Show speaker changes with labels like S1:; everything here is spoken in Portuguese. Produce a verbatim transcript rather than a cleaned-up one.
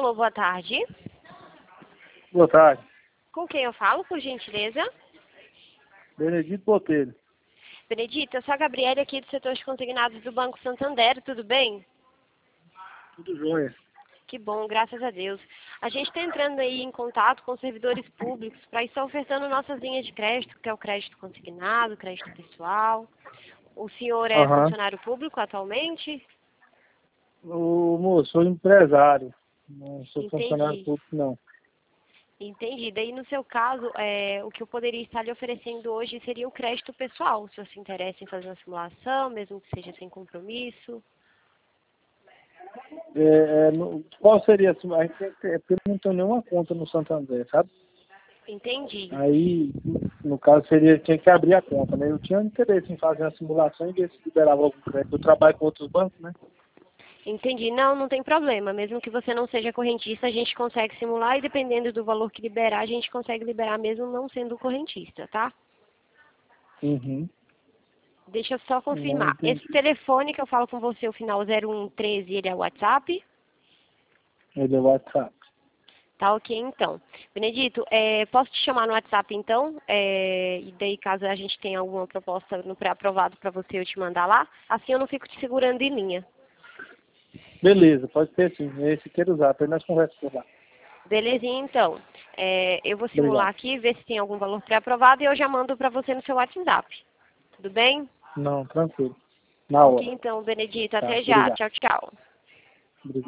S1: Alô, boa tarde.
S2: Boa tarde.
S1: Com quem eu falo, por gentileza?
S2: Benedito Botelho.
S1: Benedito, eu sou a Gabriela aqui do setor de consignados do Banco Santander, tudo bem?
S2: Tudo jóia.
S1: Que bom, graças a Deus. A gente está entrando aí em contato com servidores públicos para estar ofertando nossas linhas de crédito, que é o crédito consignado, crédito pessoal. O senhor é
S2: Aham.
S1: funcionário público atualmente?
S2: O moço, sou empresário. Não sou
S1: Entendi.
S2: funcionário público, não.
S1: Entendi. Daí, no seu caso, é, o que eu poderia estar lhe oferecendo hoje seria o crédito pessoal, se você se interessa em fazer uma simulação, mesmo que seja sem compromisso.
S2: É, é, no- qual seria assim? A gente tem que ter- é porque eu não tenho nenhuma conta no Santander, sabe?
S1: Entendi.
S2: Aí, no caso, seria, tinha que abrir a conta, né? Eu tinha interesse em fazer uma simulação e ver se liberava algum crédito. Eu trabalho com outros bancos, né?
S1: Entendi. Não, não tem problema. Mesmo que você não seja correntista, a gente consegue simular e dependendo do valor que liberar, a gente consegue liberar mesmo não sendo correntista, tá?
S2: Uhum.
S1: Deixa eu só
S2: Não
S1: confirmar.
S2: entendi.
S1: Esse telefone que eu falo com você, o final zero um treze, ele é o WhatsApp?
S2: Ele é o WhatsApp.
S1: Tá ok, então. Benedito, é, posso te chamar no WhatsApp, então? É, e daí, caso a gente tenha alguma proposta no pré-aprovado para você, eu te mandar lá? Assim eu não fico te segurando em linha.
S2: Beleza, pode ser sim. É esse que eu usar, depois nós conversamos por lá.
S1: Belezinha, então. É, eu vou simular
S2: Obrigado.
S1: aqui, ver se tem algum valor pré-aprovado e eu já mando para você no seu WhatsApp. Tudo bem?
S2: Não, tranquilo. Na
S1: Ok,
S2: hora.
S1: então, Benedito.
S2: Tá,
S1: Até já.
S2: obrigado.
S1: Tchau, tchau.